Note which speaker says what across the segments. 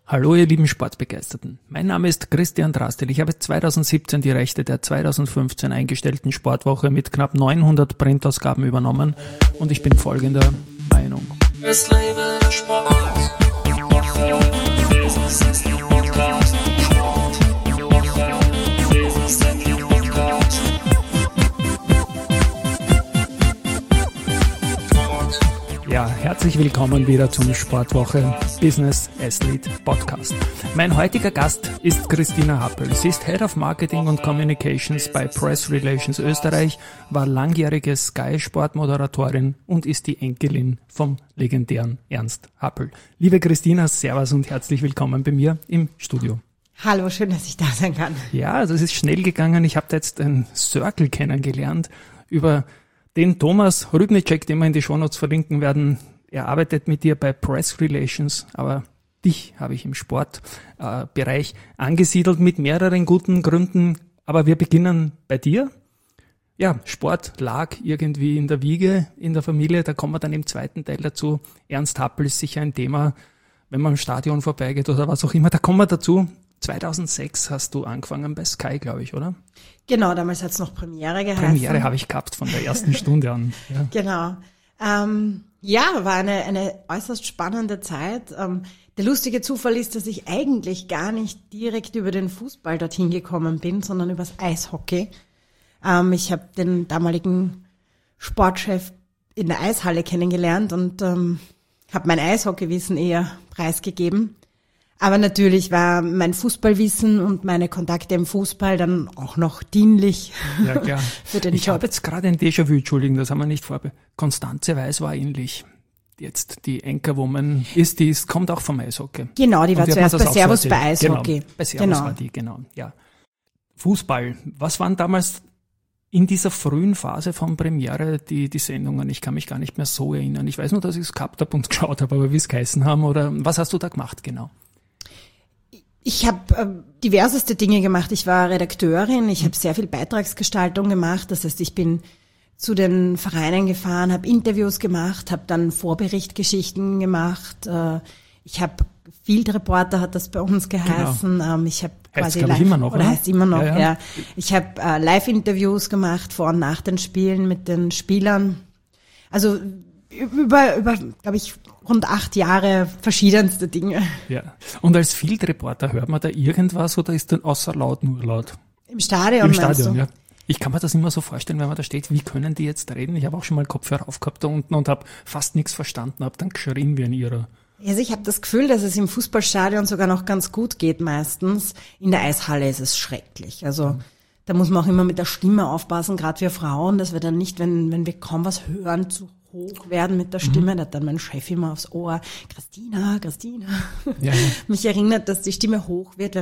Speaker 1: Hallo ihr lieben Sportbegeisterten. Mein Name ist Christian Drastil. Ich habe 2017 die Rechte der 2015 eingestellten Sportwoche mit knapp 900 Printausgaben übernommen und ich bin folgender Meinung. Es lebe der Sport. Ja, herzlich willkommen wieder zum Sportwoche Business Athlete Podcast. Mein heutiger Gast ist Christina Happel. Sie ist Head of Marketing und Communications bei Press Relations Österreich, war langjährige Sky-Sportmoderatorin und ist die Enkelin vom legendären Ernst Happel. Liebe Christina, servus und herzlich willkommen bei mir im Studio.
Speaker 2: Hallo, schön, dass ich da sein kann.
Speaker 1: Ja, also es ist schnell gegangen. Ich habe da jetzt einen Circle kennengelernt über den Thomas Rübnicek, den wir in die Shownotes verlinken werden. Er arbeitet mit dir bei Press Relations, aber dich habe ich im Sportbereich angesiedelt mit mehreren guten Gründen. Aber wir beginnen bei dir. Ja, Sport lag irgendwie in der Wiege, in der Familie. Da kommen wir dann im zweiten Teil dazu. Ernst Happel ist sicher ein Thema, wenn man im Stadion vorbeigeht oder was auch immer. Da kommen wir dazu. 2006 hast du angefangen bei Sky, glaube ich, oder?
Speaker 2: Genau, damals hat es noch Premiere geheißen.
Speaker 1: Premiere habe ich gehabt von der ersten Stunde an. Ja.
Speaker 2: Genau. War eine äußerst spannende Zeit. Der lustige Zufall ist, dass ich eigentlich gar nicht direkt über den Fußball dorthin gekommen bin, sondern übers Eishockey. Ich habe den damaligen Sportchef in der Eishalle kennengelernt und habe mein Eishockeywissen eher preisgegeben. Aber natürlich war mein Fußballwissen und meine Kontakte im Fußball dann auch noch dienlich
Speaker 1: ja, klar.
Speaker 2: für den
Speaker 1: Ich
Speaker 2: Job.
Speaker 1: habe jetzt gerade ein Déjà-vu, Entschuldigung, das haben wir nicht Konstanze Weiß war ähnlich. Jetzt die Anchorwoman kommt auch vom Eishockey.
Speaker 2: Genau, die war zuerst bei Servus bei Eishockey.
Speaker 1: Genau, bei Servus war die, genau. Ja. Fußball, was waren damals in dieser frühen Phase von Premiere die Sendungen? Ich kann mich gar nicht mehr so erinnern. Ich weiß nur, dass ich es gehabt habe und geschaut habe, aber wie es geheißen haben oder was hast du da gemacht genau?
Speaker 2: Ich habe diverseste Dinge gemacht. Ich war Redakteurin, ich habe sehr viel Beitragsgestaltung gemacht. Das heißt, ich bin zu den Vereinen gefahren, habe Interviews gemacht, habe dann Vorberichtgeschichten gemacht. Ich habe Field Reporter, hat das bei uns geheißen.
Speaker 1: Genau.
Speaker 2: Ich habe
Speaker 1: quasi live, immer noch,
Speaker 2: oder heißt immer noch,
Speaker 1: ja.
Speaker 2: Ich habe Live-Interviews gemacht vor und nach den Spielen mit den Spielern. Also über glaube ich, rund 8 Jahre verschiedenste Dinge.
Speaker 1: Ja. Und als Field Reporter hört man da irgendwas oder ist dann außer laut nur laut?
Speaker 2: Im Stadion.
Speaker 1: Im Stadion, ja. Ich kann mir das immer so vorstellen, wenn man da steht, wie können die jetzt reden? Ich habe auch schon mal Kopfhörer aufgehabt da unten und habe fast nichts verstanden, habe dann geschrien wie ein Irrer.
Speaker 2: Also ich habe das Gefühl, dass es im Fußballstadion sogar noch ganz gut geht meistens. In der Eishalle ist es schrecklich. Also da muss man auch immer mit der Stimme aufpassen, gerade wir Frauen, dass wir dann nicht, wenn wir kaum was hören, zu hoch werden mit der Stimme. Da hat dann mein Chef immer aufs Ohr, Christina.
Speaker 1: Ja.
Speaker 2: Mich erinnert, dass die Stimme hoch wird, weil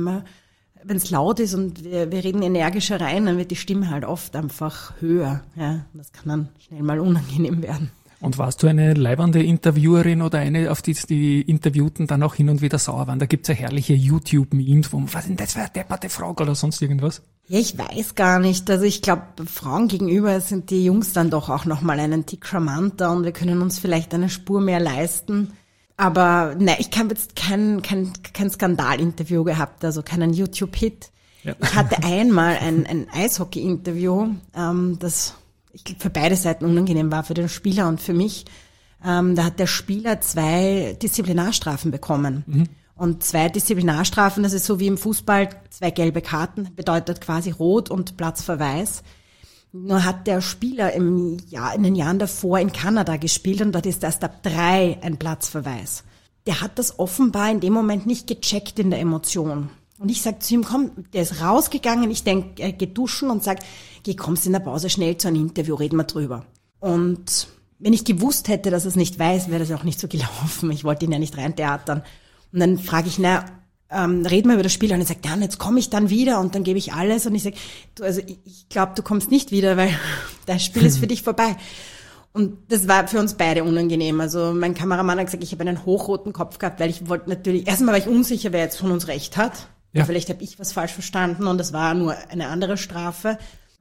Speaker 2: wenn es laut ist und wir reden energischer rein, dann wird die Stimme halt oft einfach höher. Ja, das kann dann schnell mal unangenehm werden.
Speaker 1: Und warst du eine leibernde Interviewerin oder eine, auf die Interviewten dann auch hin und wieder sauer waren? Da gibt's ja herrliche YouTube-Memes, wo was denn das für eine depperte Frage oder sonst irgendwas?
Speaker 2: Ja, ich weiß gar nicht. Also ich glaube, Frauen gegenüber sind die Jungs dann doch auch nochmal einen Tick charmanter und wir können uns vielleicht eine Spur mehr leisten. Aber nein, ich habe jetzt kein Skandalinterview gehabt, also keinen YouTube-Hit. Ja. Ich hatte einmal ein Eishockey-Interview, das für beide Seiten unangenehm war, für den Spieler und für mich. Da hat der Spieler 2 Disziplinarstrafen bekommen. Mhm. Und 2 Disziplinarstrafen, das ist so wie im Fußball, 2 gelbe Karten, bedeutet quasi Rot und Platzverweis. Nur hat der Spieler in den Jahren davor in Kanada gespielt und dort ist erst ab 3 ein Platzverweis. Der hat das offenbar in dem Moment nicht gecheckt in der Emotion. Und ich sag zu ihm, komm, der ist rausgegangen, ich denke, er geht duschen und sag, geh, kommst in der Pause schnell zu einem Interview, reden wir drüber. Und wenn ich gewusst hätte, dass er es nicht weiß, wäre das auch nicht so gelaufen. Ich wollte ihn ja nicht reintheatern. Und dann frage ich, reden wir über das Spiel. Und er sagt, ja, und jetzt komme ich dann wieder und dann gebe ich alles. Und ich sage, ich glaube, du kommst nicht wieder, weil das Spiel ist für dich vorbei. Und das war für uns beide unangenehm. Also mein Kameramann hat gesagt, ich habe einen hochroten Kopf gehabt, weil ich wollte natürlich, erstmal war ich unsicher, wer jetzt von uns recht hat. Ja. Vielleicht habe ich was falsch verstanden und das war nur eine andere Strafe.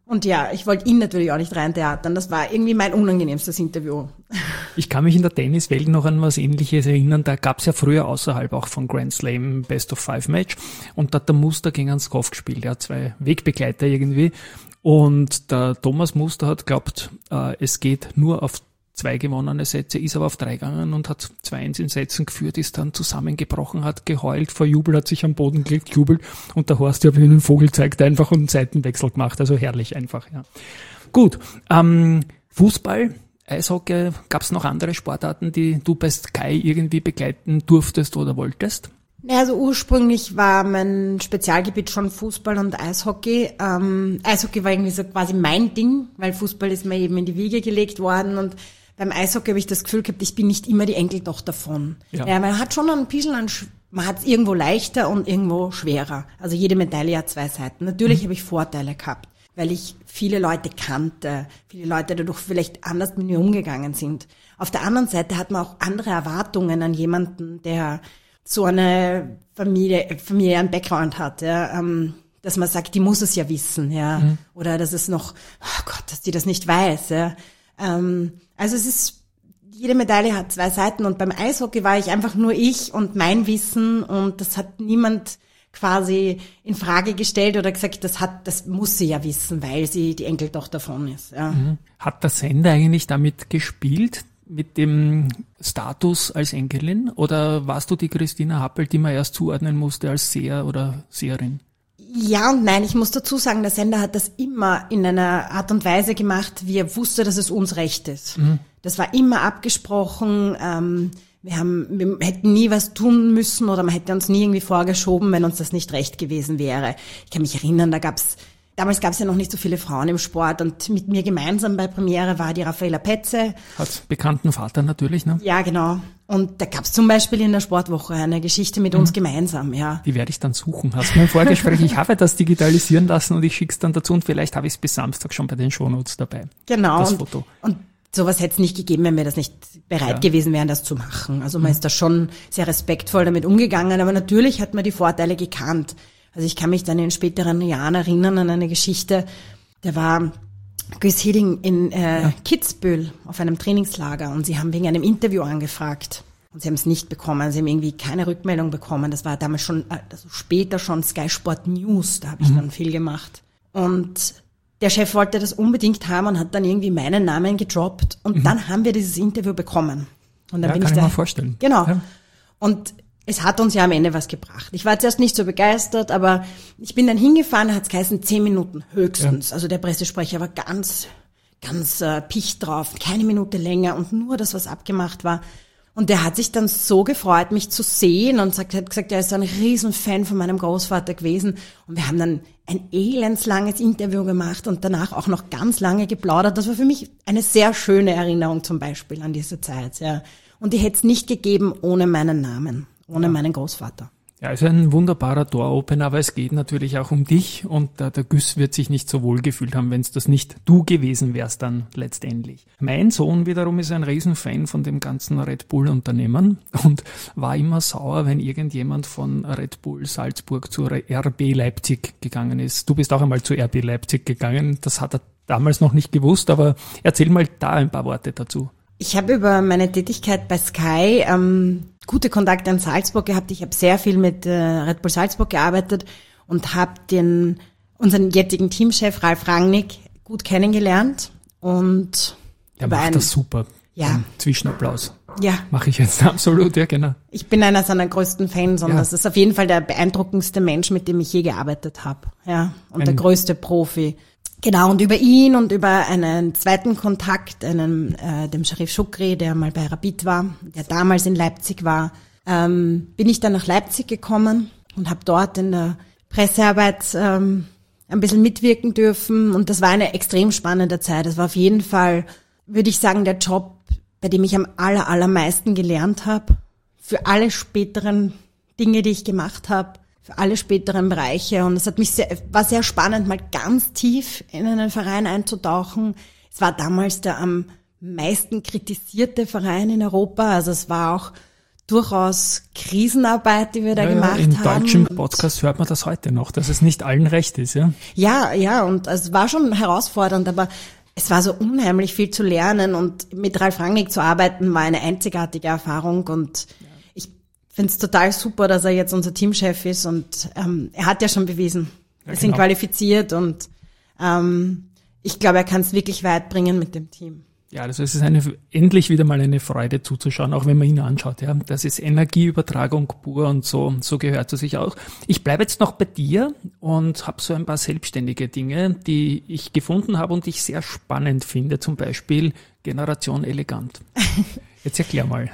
Speaker 2: Und ja, ich wollte ihn natürlich auch nicht reintheatern. Das war irgendwie mein unangenehmstes Interview.
Speaker 1: Ich kann mich in der Tenniswelt noch an was Ähnliches erinnern. Da gab's ja früher außerhalb auch von Grand Slam Best-of-5-Match. Und da hat der Muster gegen einen Skov gespielt. Er hat 2 Wegbegleiter irgendwie. Und der Thomas Muster hat glaubt, es geht nur auf 2 gewonnene Sätze, ist aber auf 3 gegangen und hat 2-1 in Sätzen geführt, ist dann zusammengebrochen, hat geheult vor Jubel, hat sich am Boden gelegt, jubelt und der Horst, der wie einen Vogel zeigt, einfach und einen Seitenwechsel gemacht. Also herrlich einfach, ja. Gut, Fußball, Eishockey, gab's noch andere Sportarten, die du bei Sky irgendwie begleiten durftest oder wolltest?
Speaker 2: Ja, also ursprünglich war mein Spezialgebiet schon Fußball und Eishockey. Eishockey war irgendwie so quasi mein Ding, weil Fußball ist mir eben in die Wiege gelegt worden und beim Eishockey habe ich das Gefühl gehabt, ich bin nicht immer die Enkeltochter von. Ja, man hat schon ein bisschen, man hat es irgendwo leichter und irgendwo schwerer. Also jede Medaille hat 2 Seiten. Natürlich habe ich Vorteile gehabt, weil ich viele Leute kannte, viele Leute dadurch vielleicht anders mit mir umgegangen sind. Auf der anderen Seite hat man auch andere Erwartungen an jemanden, der so eine familiären Background hat, ja, dass man sagt, die muss es ja wissen, ja, oder dass es noch, oh Gott, dass die das nicht weiß, ja. Also es ist, jede Medaille hat 2 Seiten und beim Eishockey war ich einfach nur ich und mein Wissen und das hat niemand quasi in Frage gestellt oder gesagt, das muss sie ja wissen, weil sie die Enkeltochter davon ist, ja.
Speaker 1: Hat der Sender eigentlich damit gespielt, mit dem Status als Enkelin, oder warst du die Christina Happel, die man erst zuordnen musste als Seher oder Seherin?
Speaker 2: Ja und nein, ich muss dazu sagen, der Sender hat das immer in einer Art und Weise gemacht, wie er wusste, dass es uns recht ist. Das war immer abgesprochen, wir hätten nie was tun müssen oder man hätte uns nie irgendwie vorgeschoben, wenn uns das nicht recht gewesen wäre. Ich kann mich erinnern, damals gab es ja noch nicht so viele Frauen im Sport und mit mir gemeinsam bei Premiere war die Raffaella Petze.
Speaker 1: Hat bekannten Vater natürlich, ne?
Speaker 2: Ja, genau. Und da gab es zum Beispiel in der Sportwoche eine Geschichte mit uns gemeinsam, ja.
Speaker 1: Die werde ich dann suchen. Hast du mir im Vorgespräch, ich habe das digitalisieren lassen und ich schicke es dann dazu und vielleicht habe ich es bis Samstag schon bei den Shownotes dabei.
Speaker 2: Genau.
Speaker 1: Das Foto.
Speaker 2: Und sowas hätte es nicht gegeben, wenn wir das nicht bereit gewesen wären, das zu machen. Also man ist da schon sehr respektvoll damit umgegangen, aber natürlich hat man die Vorteile gekannt. Also ich kann mich dann in späteren Jahren erinnern an eine Geschichte, da war Gus Hiddink in Kitzbühel auf einem Trainingslager und sie haben wegen einem Interview angefragt und sie haben es nicht bekommen, sie haben irgendwie keine Rückmeldung bekommen. Das war damals schon, also später schon Sky Sport News, da habe ich dann viel gemacht. Und der Chef wollte das unbedingt haben und hat dann irgendwie meinen Namen gedroppt und dann haben wir dieses Interview bekommen. Und dann bin
Speaker 1: kann ich mir vorstellen.
Speaker 2: Genau.
Speaker 1: Ja.
Speaker 2: Und es hat uns ja am Ende was gebracht. Ich war zuerst nicht so begeistert, aber ich bin dann hingefahren, da hat es geheißen 10 Minuten höchstens. Ja. Also der Pressesprecher war ganz picht drauf, keine Minute länger und nur das, was abgemacht war. Und der hat sich dann so gefreut, mich zu sehen und hat gesagt, er ist ein Riesenfan von meinem Großvater gewesen. Und wir haben dann ein elendslanges Interview gemacht und danach auch noch ganz lange geplaudert. Das war für mich eine sehr schöne Erinnerung zum Beispiel an diese Zeit. Ja. Und die hätte es nicht gegeben ohne meinen Namen. Ohne meinen Großvater. Ja,
Speaker 1: also ein wunderbarer Door-Opener, aber es geht natürlich auch um dich und der Güss wird sich nicht so wohl gefühlt haben, wenn es das nicht du gewesen wärst dann letztendlich. Mein Sohn wiederum ist ein Riesenfan von dem ganzen Red Bull-Unternehmen und war immer sauer, wenn irgendjemand von Red Bull Salzburg zur RB Leipzig gegangen ist. Du bist auch einmal zu RB Leipzig gegangen, das hat er damals noch nicht gewusst, aber erzähl mal da ein paar Worte dazu.
Speaker 2: Ich habe über meine Tätigkeit bei Sky gute Kontakte in Salzburg gehabt. Ich habe sehr viel mit Red Bull Salzburg gearbeitet und habe unseren jetzigen Teamchef Ralf Rangnick gut kennengelernt. Und
Speaker 1: der macht das super.
Speaker 2: Ja.
Speaker 1: Zwischenapplaus.
Speaker 2: Ja.
Speaker 1: Mache ich jetzt absolut, ja genau.
Speaker 2: Ich bin einer seiner größten Fans und das ist auf jeden Fall der beeindruckendste Mensch, mit dem ich je gearbeitet habe. Ja. Und der größte Profi. Genau, und über ihn und über einen zweiten Kontakt, dem Sharif Shukri, der mal bei Rapid war, der damals in Leipzig war, bin ich dann nach Leipzig gekommen und habe dort in der Pressearbeit ein bisschen mitwirken dürfen. Und das war eine extrem spannende Zeit. Das war auf jeden Fall, würde ich sagen, der Job, bei dem ich am allermeisten gelernt habe. Für alle späteren Dinge, die ich gemacht habe. Für alle späteren Bereiche und es war sehr spannend, mal ganz tief in einen Verein einzutauchen. Es war damals der am meisten kritisierte Verein in Europa, also es war auch durchaus Krisenarbeit, die wir da gemacht
Speaker 1: in
Speaker 2: haben.
Speaker 1: deutschen Podcasts hört man das heute noch, dass es nicht allen recht ist, ja?
Speaker 2: Ja, und es war schon herausfordernd, aber es war so unheimlich viel zu lernen und mit Ralf Rangnick zu arbeiten war eine einzigartige Erfahrung und ich finde es total super, dass er jetzt unser Teamchef ist und er hat ja schon bewiesen, wir sind qualifiziert und ich glaube, er kann es wirklich weit bringen mit dem Team.
Speaker 1: Ja, also es ist endlich wieder mal eine Freude zuzuschauen, auch wenn man ihn anschaut. Ja, das ist Energieübertragung pur und so gehört es sich auch. Ich bleibe jetzt noch bei dir und habe so ein paar selbstständige Dinge, die ich gefunden habe und ich sehr spannend finde. Zum Beispiel Generation Elegant. Jetzt erklär mal.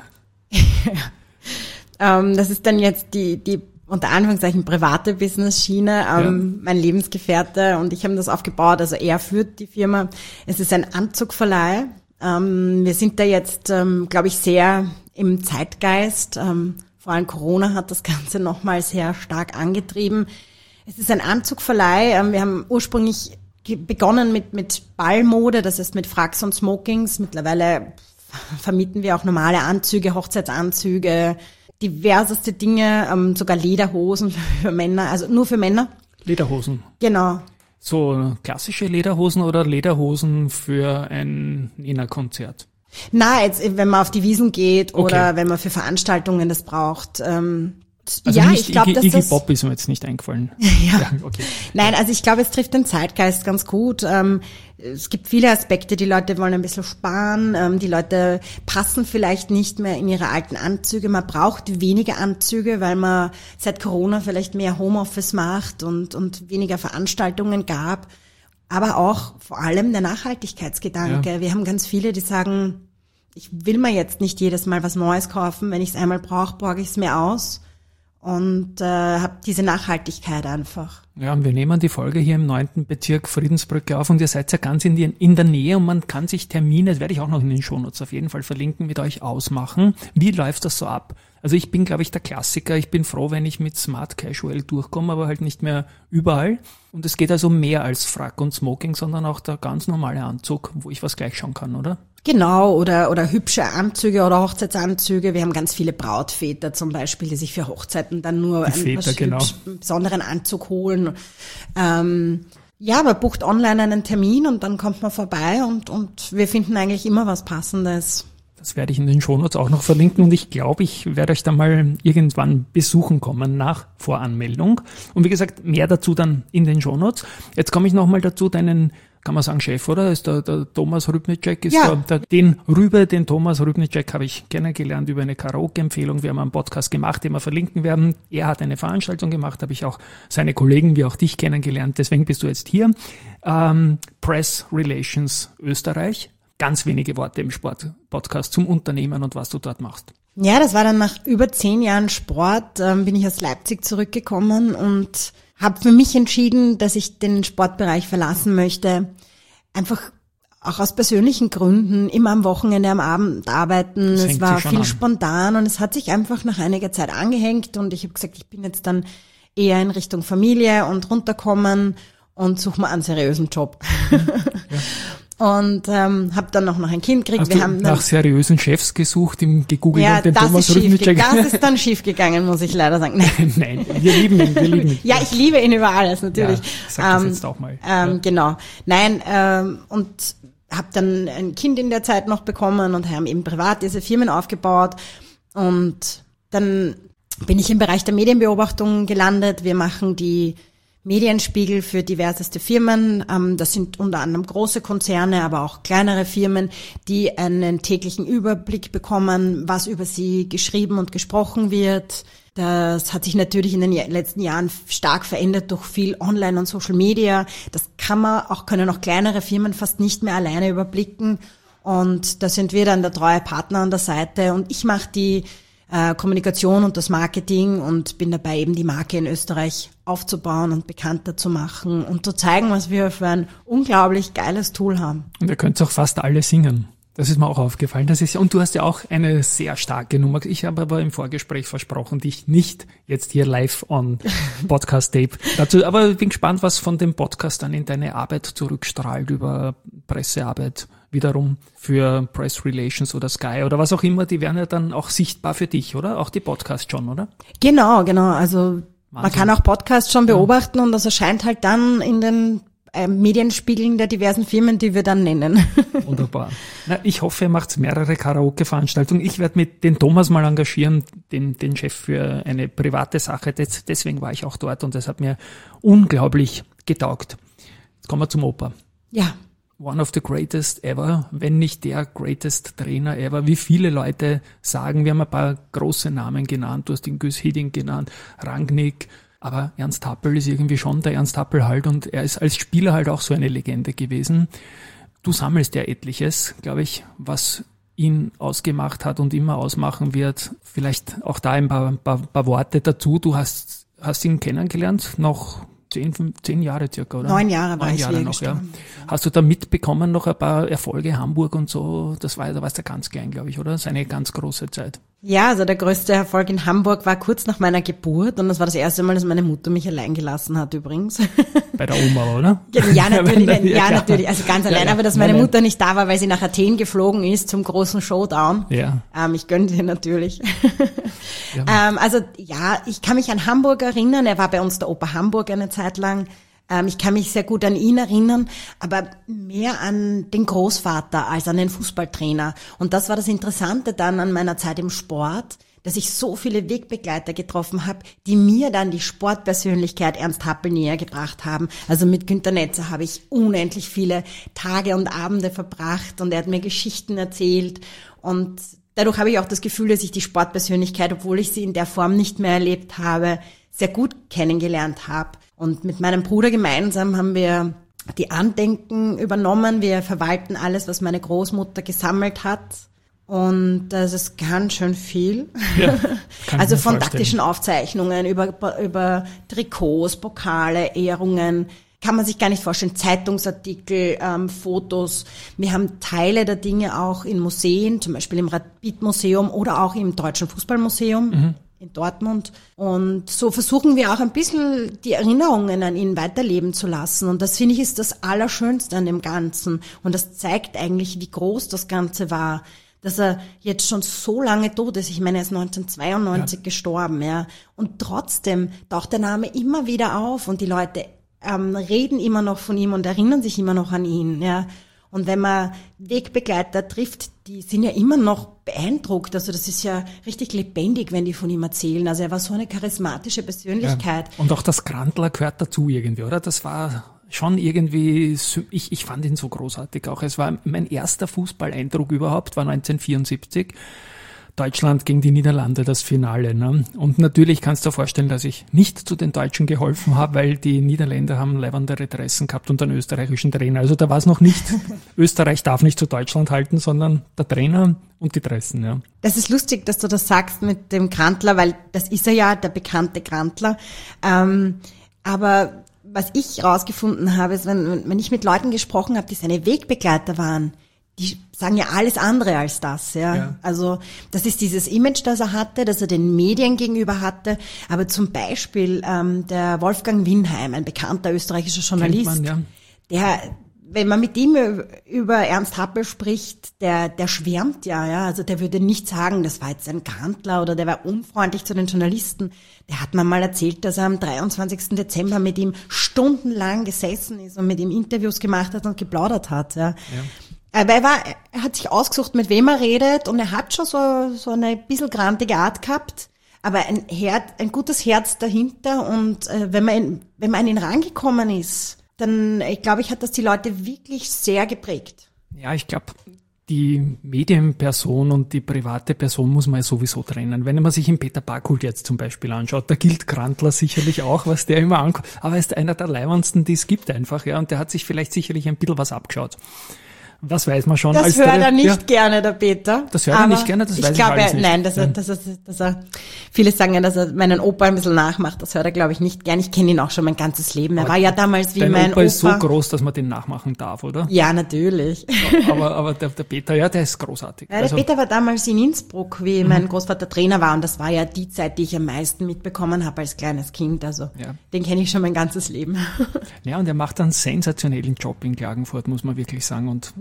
Speaker 2: Das ist dann jetzt die unter Anführungszeichen private Business-Schiene. Mein Lebensgefährte und ich haben das aufgebaut, also er führt die Firma. Es ist ein Anzugverleih. Wir sind da jetzt, glaube ich, sehr im Zeitgeist. Vor allem Corona hat das Ganze nochmal sehr stark angetrieben. Es ist ein Anzugverleih. Wir haben ursprünglich begonnen mit Ballmode, das heißt mit Fracks und Smokings. Mittlerweile vermieten wir auch normale Anzüge, Hochzeitsanzüge, diverseste Dinge, sogar Lederhosen für Männer, also nur für Männer.
Speaker 1: Lederhosen?
Speaker 2: Genau.
Speaker 1: So klassische Lederhosen oder Lederhosen für ein Nena-Konzert?
Speaker 2: Na, jetzt, wenn man auf die Wiesn geht oder wenn man für Veranstaltungen das braucht.
Speaker 1: Also ja, ich glaube, Iggy Pop ist mir jetzt nicht eingefallen.
Speaker 2: Ja, okay. Nein, also ich glaube, es trifft den Zeitgeist ganz gut. Es gibt viele Aspekte, die Leute wollen ein bisschen sparen, die Leute passen vielleicht nicht mehr in ihre alten Anzüge. Man braucht weniger Anzüge, weil man seit Corona vielleicht mehr Homeoffice macht und weniger Veranstaltungen gab. Aber auch vor allem der Nachhaltigkeitsgedanke. Ja. Wir haben ganz viele, die sagen, ich will mir jetzt nicht jedes Mal was Neues kaufen. Wenn ich es einmal brauche, borge ich es mir aus. Und habe diese Nachhaltigkeit einfach.
Speaker 1: Ja, und wir nehmen die Folge hier im 9. Bezirk Friedensbrücke auf und ihr seid ja ganz in der Nähe und man kann sich Termine, das werde ich auch noch in den Shownotes auf jeden Fall verlinken, mit euch ausmachen. Wie läuft das so ab? Also ich bin, glaube ich, der Klassiker. Ich bin froh, wenn ich mit Smart Casual durchkomme, aber halt nicht mehr überall. Und es geht also mehr als Frack und Smoking, sondern auch der ganz normale Anzug, wo ich was gleich schauen kann, oder?
Speaker 2: Genau, oder hübsche Anzüge oder Hochzeitsanzüge. Wir haben ganz viele Brautväter zum Beispiel, die sich für Hochzeiten dann nur einen besonderen Anzug holen. Ja, man bucht online einen Termin und dann kommt man vorbei und wir finden eigentlich immer was Passendes.
Speaker 1: Das werde ich in den Shownotes auch noch verlinken und ich glaube, ich werde euch da mal irgendwann besuchen kommen nach Voranmeldung. Und wie gesagt, mehr dazu dann in den Shownotes. Jetzt komme ich nochmal dazu, deinen, kann man sagen, Chef, oder? Ist der Thomas Rübnicek, ist
Speaker 2: ja.
Speaker 1: Den Thomas Rübnicek habe ich kennengelernt über eine Karaoke-Empfehlung. Wir haben einen Podcast gemacht, den wir verlinken werden. Er hat eine Veranstaltung gemacht, habe ich auch seine Kollegen wie auch dich kennengelernt. Deswegen bist du jetzt hier. Press Relations Österreich. Ganz wenige Worte im Sport-Podcast zum Unternehmen und was du dort machst.
Speaker 2: Ja, das war dann nach über 10 Jahren Sport, bin ich aus Leipzig zurückgekommen und habe für mich entschieden, dass ich den Sportbereich verlassen möchte. Einfach auch aus persönlichen Gründen, immer am Wochenende, am Abend arbeiten. Es war viel spontan und es hat sich einfach nach einiger Zeit angehängt und ich habe gesagt, ich bin jetzt dann eher in Richtung Familie und runterkommen und suche mal einen seriösen Job. Ja. Und habe dann noch ein Kind gekriegt.
Speaker 1: Hast du nach seriösen Chefs gesucht, gegoogelt
Speaker 2: ja,
Speaker 1: und den Thomas Rübnicek?
Speaker 2: Das ist dann schief gegangen, muss ich leider sagen.
Speaker 1: Nein, wir lieben ihn.
Speaker 2: Ja, ich liebe ihn über alles, natürlich.
Speaker 1: Ja, sag das jetzt auch mal.
Speaker 2: Genau. Nein, und habe dann ein Kind in der Zeit noch bekommen und haben eben privat diese Firmen aufgebaut. Und dann bin ich im Bereich der Medienbeobachtung gelandet. Wir machen die Medienspiegel für diverseste Firmen. Das sind unter anderem große Konzerne, aber auch kleinere Firmen, die einen täglichen Überblick bekommen, was über sie geschrieben und gesprochen wird. Das hat sich natürlich in den letzten Jahren stark verändert durch viel Online und Social Media. Das können auch kleinere Firmen fast nicht mehr alleine überblicken. Und da sind wir dann der treue Partner an der Seite. Und ich mache die Kommunikation und das Marketing und bin dabei, eben die Marke in Österreich aufzubauen und bekannter zu machen und zu zeigen, was wir für ein unglaublich geiles Tool haben.
Speaker 1: Und ihr könnt auch fast alle singen. Das ist mir auch aufgefallen. Und du hast ja auch eine sehr starke Nummer. Ich habe aber im Vorgespräch versprochen, dich nicht jetzt hier live on Podcast-Tape dazu. Aber ich bin gespannt, was von dem Podcast dann in deine Arbeit zurückstrahlt über Pressearbeit, wiederum für Press Relations oder Sky oder was auch immer, die werden ja dann auch sichtbar für dich, oder? Auch die Podcasts schon, oder?
Speaker 2: Genau. Also man kann auch Podcasts schon beobachten und das erscheint halt dann in den Medienspiegeln der diversen Firmen, die wir dann nennen.
Speaker 1: Wunderbar. Na, ich hoffe, ihr macht mehrere Karaoke-Veranstaltungen. Ich werde mit den Thomas mal engagieren, den Chef, für eine private Sache. Deswegen war ich auch dort und das hat mir unglaublich getaugt. Jetzt kommen wir zum Opa.
Speaker 2: Ja.
Speaker 1: One of the greatest ever, wenn nicht der greatest Trainer ever. Wie viele Leute sagen, wir haben ein paar große Namen genannt, du hast den Guus Hiddink genannt, Rangnick, aber Ernst Happel ist irgendwie schon der Ernst Happel halt und er ist als Spieler halt auch so eine Legende gewesen. Du sammelst ja etliches, glaube ich, was ihn ausgemacht hat und immer ausmachen wird. Vielleicht auch da ein paar Worte dazu. Du hast ihn kennengelernt, noch 10 Jahre circa, oder?
Speaker 2: 9 Jahre war ich
Speaker 1: Jahre noch, ja. Hast du da mitbekommen noch ein paar Erfolge, Hamburg und so? Da warst du ganz klein, glaube ich, oder? Seine ganz große Zeit.
Speaker 2: Ja, also der größte Erfolg in Hamburg war kurz nach meiner Geburt und das war das erste Mal, dass meine Mutter mich allein gelassen hat übrigens.
Speaker 1: Bei der Oma, oder?
Speaker 2: Ja, natürlich, natürlich, also ganz allein, aber dass meine Mutter nicht da war, weil sie nach Athen geflogen ist zum großen Showdown.
Speaker 1: Ja.
Speaker 2: Ich gönne sie natürlich.
Speaker 1: Ja.
Speaker 2: Also ja, ich kann mich an Hamburg erinnern, er war bei uns der Opa Hamburg eine Zeit lang. Ich kann mich sehr gut an ihn erinnern, aber mehr an den Großvater als an den Fußballtrainer. Und das war das Interessante dann an meiner Zeit im Sport, dass ich so viele Wegbegleiter getroffen habe, die mir dann die Sportpersönlichkeit Ernst Happel näher gebracht haben. Also mit Günter Netzer habe ich unendlich viele Tage und Abende verbracht und er hat mir Geschichten erzählt und dadurch habe ich auch das Gefühl, dass ich die Sportpersönlichkeit, obwohl ich sie in der Form nicht mehr erlebt habe, sehr gut kennengelernt habe. Und mit meinem Bruder gemeinsam haben wir die Andenken übernommen. Wir verwalten alles, was meine Großmutter gesammelt hat. Und das ist ganz schön viel.
Speaker 1: Ja,
Speaker 2: also von taktischen Aufzeichnungen über Trikots, Pokale, Ehrungen. Kann man sich gar nicht vorstellen. Zeitungsartikel, Fotos. Wir haben Teile der Dinge auch in Museen, zum Beispiel im Rapid-Museum oder auch im Deutschen Fußballmuseum. In Dortmund. Und so versuchen wir auch ein bisschen die Erinnerungen an ihn weiterleben zu lassen. Und das, finde ich, ist das Allerschönste an dem Ganzen. Und das zeigt eigentlich, wie groß das Ganze war. Dass er jetzt schon so lange tot ist. Ich meine, er ist 1992 gestorben, ja. Und trotzdem taucht der Name immer wieder auf und die Leute reden immer noch von ihm und erinnern sich immer noch an ihn, ja. Und wenn man Wegbegleiter trifft, die sind ja immer noch beeindruckt. Also das ist ja richtig lebendig, wenn die von ihm erzählen. Also er war so eine charismatische Persönlichkeit.
Speaker 1: Ja. Und auch das Grantler gehört dazu irgendwie, oder? Das war schon irgendwie, ich fand ihn so großartig auch. Es war mein erster Fußballeindruck überhaupt, war 1974. Deutschland gegen die Niederlande, das Finale. Ne? Und natürlich kannst du dir vorstellen, dass ich nicht zu den Deutschen geholfen habe, weil die Niederländer haben leibendere Dressen gehabt und einen österreichischen Trainer. Also da war es noch nicht, Österreich darf nicht zu Deutschland halten, sondern der Trainer und die Dressen. Ja.
Speaker 2: Das ist lustig, dass du das sagst mit dem Grantler, weil das ist er ja, der bekannte Grantler. Aber was ich rausgefunden habe, ist, wenn ich mit Leuten gesprochen habe, die seine Wegbegleiter waren, die sagen ja alles andere als das, ja. Also, das ist dieses Image, das er hatte, das er den Medien gegenüber hatte. Aber zum Beispiel, der Wolfgang Winheim, ein bekannter österreichischer Journalist,
Speaker 1: kennt man, ja.
Speaker 2: Der, wenn man mit ihm über Ernst Happel spricht, der schwärmt ja. Also der würde nicht sagen, das war jetzt ein Grantler oder der war unfreundlich zu den Journalisten. Der hat mir mal erzählt, dass er am 23. Dezember mit ihm stundenlang gesessen ist und mit ihm Interviews gemacht hat und geplaudert hat, ja. Aber er hat sich ausgesucht, mit wem er redet und er hat schon so eine bisschen grantige Art gehabt, aber ein gutes Herz dahinter und wenn man an ihn rangekommen ist, dann, ich glaube, hat das die Leute wirklich sehr geprägt.
Speaker 1: Ja, ich glaube, die Medienperson und die private Person muss man ja sowieso trennen. Wenn man sich den Peter Backhult jetzt zum Beispiel anschaut, da gilt Grantler sicherlich auch, was der immer ankommt, aber er ist einer der leibendsten, die es gibt einfach, ja, und der hat sich vielleicht sicherlich ein bisschen was abgeschaut. Das weiß man schon.
Speaker 2: Das hört er nicht gerne, der Peter.
Speaker 1: Das hört er nicht gerne, das weiß ich alles nicht.
Speaker 2: Nein, dass er, viele sagen ja, dass er meinen Opa ein bisschen nachmacht. Das hört er, glaube ich, nicht gern. Ich kenne ihn auch schon mein ganzes Leben. Er war ja damals wie mein Opa.
Speaker 1: Opa ist so groß, dass man den nachmachen darf, oder?
Speaker 2: Ja, natürlich.
Speaker 1: Aber der Peter, ja, der ist großartig.
Speaker 2: Ja, der Peter war damals in Innsbruck, wie mein Großvater Trainer war. Und das war ja die Zeit, die ich am meisten mitbekommen habe als kleines Kind. Also den kenne ich schon mein ganzes Leben.
Speaker 1: Ja, und er macht einen sensationellen Job in Klagenfurt, muss man wirklich sagen. Und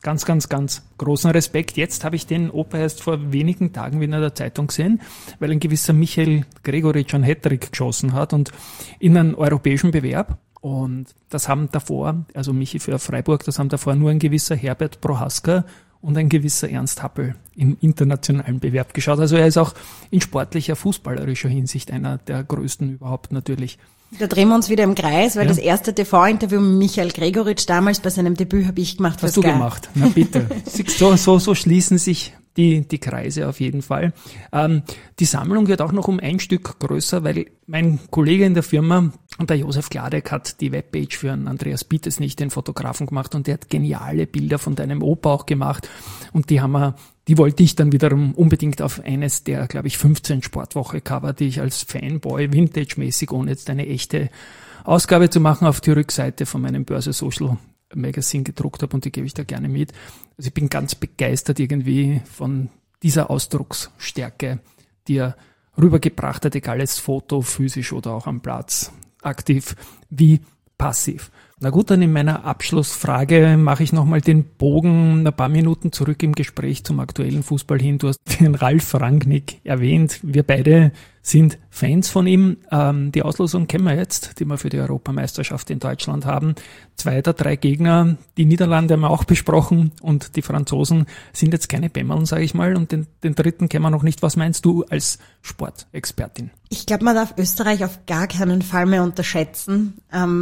Speaker 1: ganz, ganz, ganz großen Respekt. Jetzt habe ich den Opa erst vor wenigen Tagen wieder in der Zeitung gesehen, weil ein gewisser Michael Gregoritsch einen Hattrick geschossen hat und in einem europäischen Bewerb. Und das haben davor, also Michi für Freiburg, das haben davor nur ein gewisser Herbert Prohaska und ein gewisser Ernst Happel im internationalen Bewerb geschaut. Also er ist auch in sportlicher, fußballerischer Hinsicht einer der größten überhaupt natürlich.
Speaker 2: Da drehen wir uns wieder im Kreis, weil das erste TV-Interview mit Michael Gregoritsch damals bei seinem Debüt habe ich gemacht.
Speaker 1: Hast du gemacht? Na bitte. So schließen sich die Kreise auf jeden Fall. Die Sammlung wird auch noch um ein Stück größer, weil mein Kollege in der Firma, der Josef Gladek, hat die Webpage für einen Andreas Bietesnicht, den Fotografen, gemacht und der hat geniale Bilder von deinem Opa auch gemacht und die wollte ich dann wiederum unbedingt auf eines der, glaube ich, 15 Sportwoche-Cover, die ich als Fanboy vintage-mäßig, ohne jetzt eine echte Ausgabe zu machen, auf die Rückseite von meinem Börse Social Magazine gedruckt habe und die gebe ich da gerne mit. Also ich bin ganz begeistert irgendwie von dieser Ausdrucksstärke, die er rübergebracht hat, egal als Foto, physisch oder auch am Platz, aktiv wie passiv. Na gut, dann in meiner Abschlussfrage mache ich nochmal den Bogen ein paar Minuten zurück im Gespräch zum aktuellen Fußball hin. Du hast den Ralf Rangnick erwähnt. Wir beide sind Fans von ihm. Die Auslosung kennen wir jetzt, die wir für die Europameisterschaft in Deutschland haben. 2 der 3 Gegner, die Niederlande haben wir auch besprochen und die Franzosen sind jetzt keine Bämmerln, sage ich mal. Und den dritten kennen wir noch nicht. Was meinst du als Sportexpertin?
Speaker 2: Ich glaube, man darf Österreich auf gar keinen Fall mehr unterschätzen.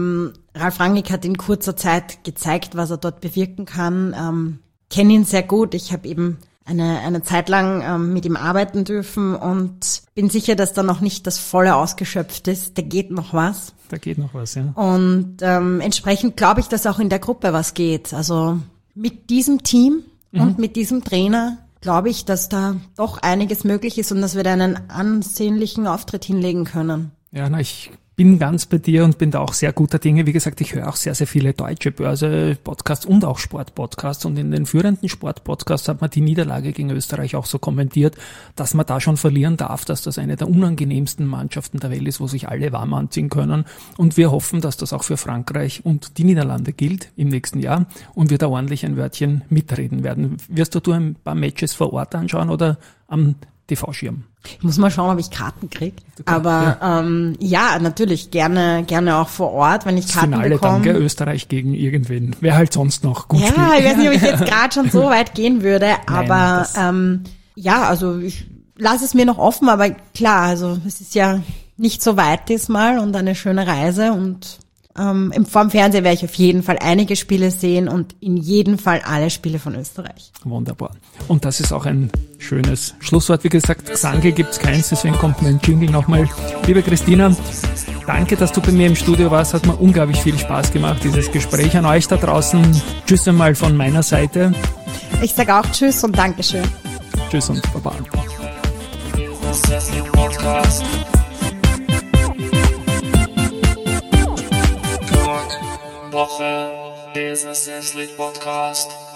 Speaker 2: Ralf Rangnick hat in kurzer Zeit gezeigt, was er dort bewirken kann. Kenne ihn sehr gut. Ich habe eben eine Zeit lang mit ihm arbeiten dürfen und bin sicher, dass da noch nicht das Volle ausgeschöpft ist. Da geht noch was.
Speaker 1: Da geht noch was, ja.
Speaker 2: Und entsprechend glaube ich, dass auch in der Gruppe was geht. Also mit diesem Team und mit diesem Trainer glaube ich, dass da doch einiges möglich ist und dass wir da einen ansehnlichen Auftritt hinlegen können.
Speaker 1: Ja, ich bin ganz bei dir und bin da auch sehr guter Dinge. Wie gesagt, ich höre auch sehr, sehr viele deutsche Börse-Podcasts und auch Sport-Podcasts. Und in den führenden Sport-Podcasts hat man die Niederlage gegen Österreich auch so kommentiert, dass man da schon verlieren darf, dass das eine der unangenehmsten Mannschaften der Welt ist, wo sich alle warm anziehen können. Und wir hoffen, dass das auch für Frankreich und die Niederlande gilt im nächsten Jahr und wir da ordentlich ein Wörtchen mitreden werden. Wirst du ein paar Matches vor Ort anschauen oder am TV-Schirm?
Speaker 2: Ich muss mal schauen, ob ich Karten kriege. Aber ja, natürlich gerne auch vor Ort, wenn ich Karten
Speaker 1: Finale
Speaker 2: bekomme.
Speaker 1: Dann, gell? Österreich gegen irgendwen. Wer halt sonst noch gut spielt.
Speaker 2: Ja, ich weiß nicht, ob ich jetzt gerade schon so weit gehen würde, aber ja, also ich lasse es mir noch offen, aber klar, also es ist ja nicht so weit diesmal und eine schöne Reise und vom Fernseher werde ich auf jeden Fall einige Spiele sehen und in jedem Fall alle Spiele von Österreich.
Speaker 1: Wunderbar. Und das ist auch ein schönes Schlusswort. Wie gesagt, Gesangel gibt's keins, deswegen kommt mein Jingle nochmal. Liebe Christina, danke, dass du bei mir im Studio warst. Hat mir unglaublich viel Spaß gemacht, dieses Gespräch. An euch da draußen, tschüss einmal von meiner Seite.
Speaker 2: Ich sage auch tschüss und Dankeschön.
Speaker 1: Tschüss und Baba.
Speaker 3: Woche, Business Podcast.